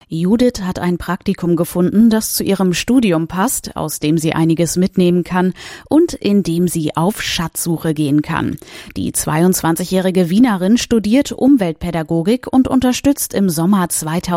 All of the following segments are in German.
Judith hat ein Praktikum gefunden, das zu ihrem Studium passt, aus dem sie einiges mitnehmen kann und in dem sie auf Schatzsuche gehen kann. Die 22-jährige Wienerin studiert Umweltpädagogik und unterstützt im Sommer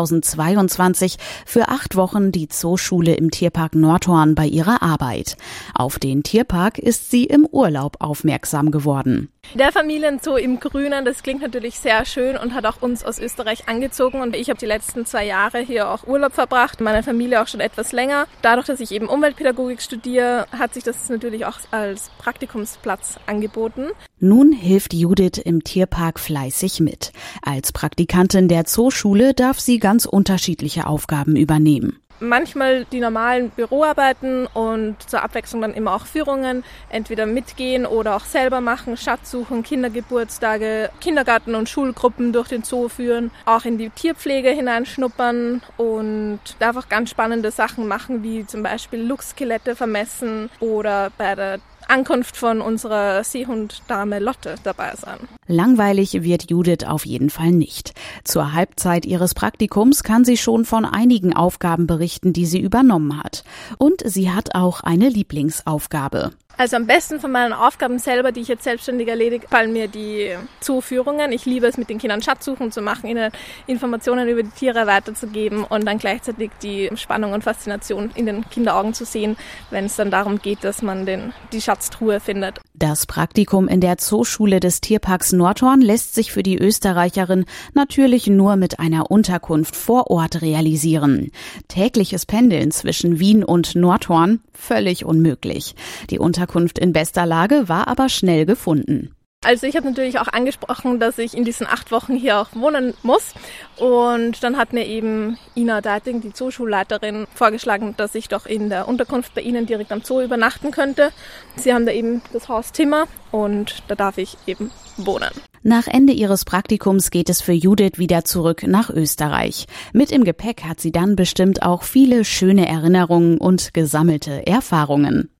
2022 für 8 Wochen die Zooschule im Tierpark Nordhorn bei ihrer Arbeit. Auf den Tierpark ist sie im Urlaub aufmerksam geworden. Der Familienzoo im Grünen, das klingt natürlich sehr schön und hat auch uns aus Österreich angezogen. Und ich habe die letzten 2 Jahre hier auch Urlaub verbracht, meine Familie auch schon etwas länger. Dadurch, dass ich eben Umweltpädagogik studiere, hat sich das natürlich auch als Praktikumsplatz angeboten. Nun hilft Judith im Tierpark fleißig mit. Als Praktikantin der Zooschule darf sie ganz unterschiedliche Aufgaben übernehmen. Manchmal die normalen Büroarbeiten und zur Abwechslung dann immer auch Führungen, entweder mitgehen oder auch selber machen, Schatzsuchen, Kindergeburtstage, Kindergarten- und Schulgruppen durch den Zoo führen, auch in die Tierpflege hineinschnuppern und einfach ganz spannende Sachen machen, wie zum Beispiel Luchsskelette vermessen oder bei der Ankunft von unserer Seehunddame Lotte dabei sein. Langweilig wird Judith auf jeden Fall nicht. Zur Halbzeit ihres Praktikums kann sie schon von einigen Aufgaben berichten, die sie übernommen hat. Und sie hat auch eine Lieblingsaufgabe. Also am besten von meinen Aufgaben selber, die ich jetzt selbstständig erledige, fallen mir die Zooführungen. Ich liebe es, mit den Kindern Schatzsuchen zu machen, ihnen Informationen über die Tiere weiterzugeben und dann gleichzeitig die Spannung und Faszination in den Kinderaugen zu sehen, wenn es dann darum geht, dass man die Schatztruhe findet. Das Praktikum in der Zooschule des Tierparks Nordhorn lässt sich für die Österreicherin natürlich nur mit einer Unterkunft vor Ort realisieren. Tägliches Pendeln zwischen Wien und Nordhorn völlig unmöglich. Die Unterkunft in bester Lage war aber schnell gefunden. Also ich habe natürlich auch angesprochen, dass ich in diesen 8 Wochen hier auch wohnen muss. Und dann hat mir eben Ina Deiting, die Zooschulleiterin, vorgeschlagen, dass ich doch in der Unterkunft bei Ihnen direkt am Zoo übernachten könnte. Sie haben da eben das Haus Timmer und da darf ich eben wohnen. Nach Ende ihres Praktikums geht es für Judith wieder zurück nach Österreich. Mit im Gepäck hat sie dann bestimmt auch viele schöne Erinnerungen und gesammelte Erfahrungen.